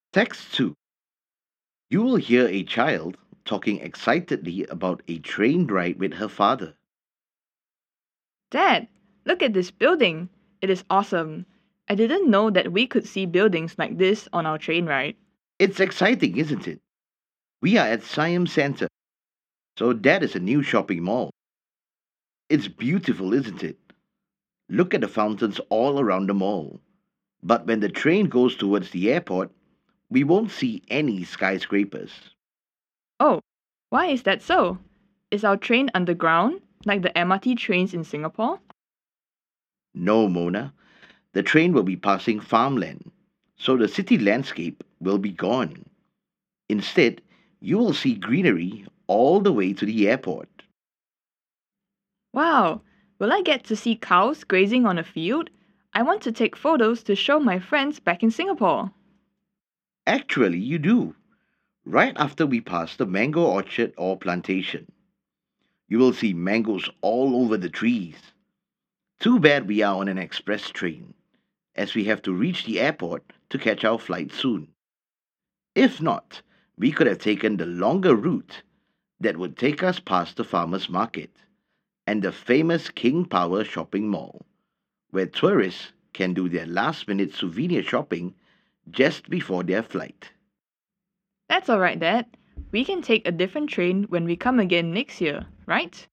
Text 2. You will hear a child talking excitedly about a train ride with her father. Dad, look at this building. It is awesome. I didn't know that we could see buildings like this on our train ride. It's exciting, isn't it? We are at Siam Center, so that is a new shopping mall. It's beautiful, isn't it? Look at the fountains all around the mall. But when the train goes towards the airport, we won't see any skyscrapers. Oh, why is that so? Is our train underground, like the MRT trains in Singapore? No, Mona. The train will be passing farmland, so the city landscape will be gone. Instead, you will see greenery all the way to the airport. Wow, will I get to see cows grazing on a field? I want to take photos to show my friends back in Singapore. Actually, you do. Right after we pass the mango orchard or plantation, you will see mangoes all over the trees. Too bad we are on an express train, as we have to reach the airport to catch our flight soon. If not, we could have taken the longer route that would take us past the farmers market and the famous King Power shopping mall, where tourists can do their last minute souvenir shopping just before their flight. That's alright, Dad. We can take a different train when we come again next year, right?